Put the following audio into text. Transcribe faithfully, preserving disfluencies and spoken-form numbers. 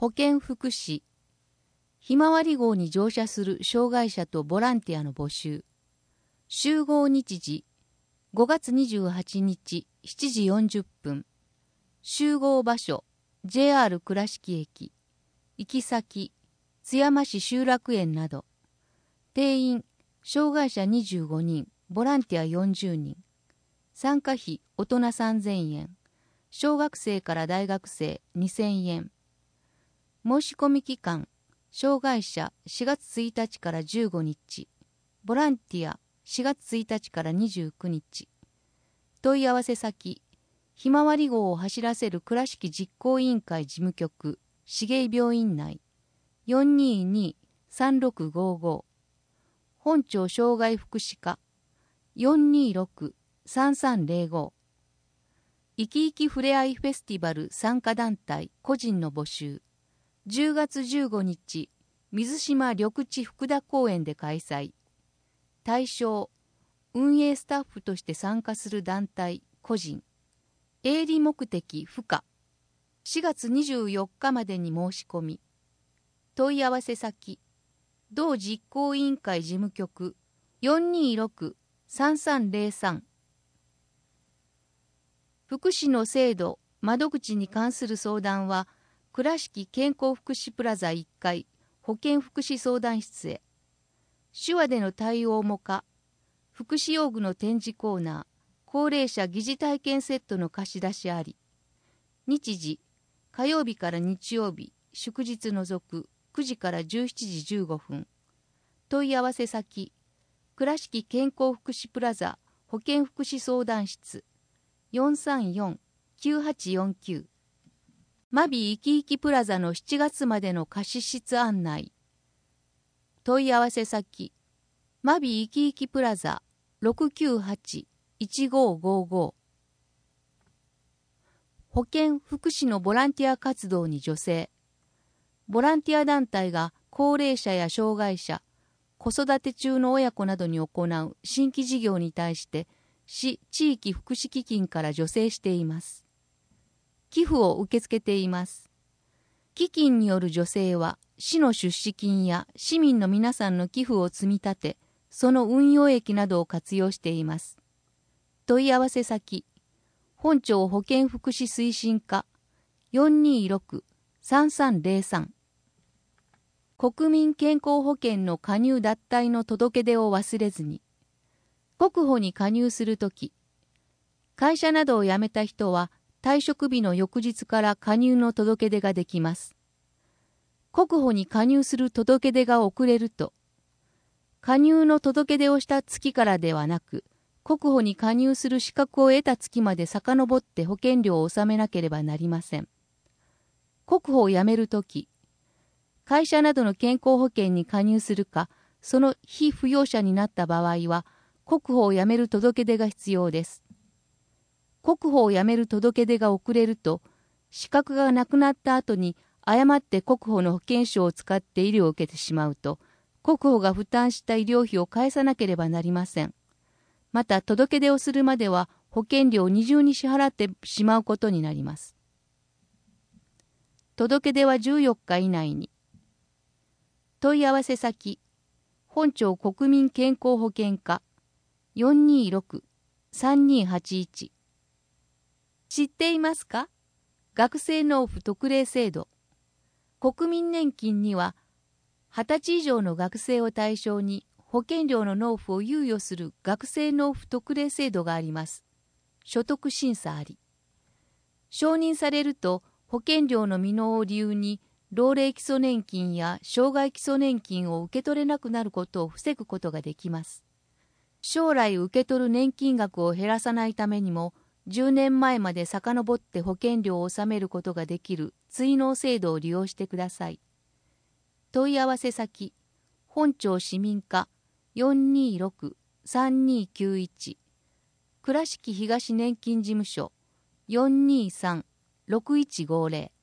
保健福祉、ひまわり号に乗車する障害者とボランティアの募集。集合日時、ごがつにじゅうはちにちしちじよんじゅっぷん。集合場所、ジェイアール 倉敷駅。行き先、津山市集落園など。定員、障害者にじゅうごにん、ボランティアよんじゅうにん。参加費、大人さんぜんえん。小学生から大学生にせんえん。申し込み期間、障害者しがつついたちからじゅうごにち。ボランティアしがつついたちからにじゅうくにち。問い合わせ先、ひまわり号を走らせる倉敷実行委員会事務局、茂井病院内、よんにーにーさんろくごーごー。本庁障害福祉課、よんにーろくさんさんぜろご。いきいきふれあいフェスティバル参加団体個人の募集。じゅうがつじゅうごにち、水島緑地福田公園で開催。対象、運営スタッフとして参加する団体個人。営利目的不可。しがつにじゅうよっかまでに申し込み。問い合わせ先、同実行委員会事務局 よんにーろくさんさんぜろさん。福祉の制度、窓口に関する相談は、倉敷健康福祉プラザいっかい保健福祉相談室へ。手話での対応も可。福祉用具の展示コーナー、高齢者疑似体験セットの貸し出しあり。日時、火曜日から日曜日、祝日除くくじからじゅうしちじじゅうごふん。問い合わせ先、倉敷健康福祉プラザ保健福祉相談室 よんさんよんきゅうはちよんきゅう。マビいきいきプラザのしちがつまでの貸し室案内。問い合わせ先、マビいきいきプラザ ろくきゅうはちいちごーごーごー。保健福祉のボランティア活動に助成。ボランティア団体が高齢者や障害者、子育て中の親子などに行う新規事業に対して市地域福祉基金から助成しています。寄付を受け付けています。基金による助成は市の出資金や市民の皆さんの寄付を積み立て、その運用益などを活用しています。問い合わせ先、本庁保健福祉推進課 よんにーろくさんさんぜろさん。国民健康保険の加入脱退の届け出を忘れずに。国保に加入するとき、会社などを辞めた人は退職日の翌日から加入の届け出ができます。国保に加入する届け出が遅れると、加入の届け出をした月からではなく、国保に加入する資格を得た月まで遡って保険料を納めなければなりません。国保を辞めるとき、会社などの健康保険に加入するか、その被扶養者になった場合は、国保を辞める届け出が必要です。国保を辞める届け出が遅れると、資格がなくなった後に誤って国保の保険証を使って医療を受けてしまうと、国保が負担した医療費を返さなければなりません。また、届け出をするまでは保険料を二重に支払ってしまうことになります。届け出はじゅうよっか以内に。問い合わせ先、本庁国民健康保険課 よんにーろくさんにーはちいち。知っていますか？学生納付特例制度。国民年金には、はたち以上の学生を対象に保険料の納付を猶予する学生納付特例制度があります。所得審査あり。承認されると、保険料の未納を理由に、老齢基礎年金や障害基礎年金を受け取れなくなることを防ぐことができます。将来受け取る年金額を減らさないためにも、じゅうねんまえまで遡って保険料を納めることができる追納制度を利用してください。問い合わせ先、本庁市民課 よんにーろくさんにーきゅういち、倉敷東年金事務所 よんにーさんろくいちごぜろ。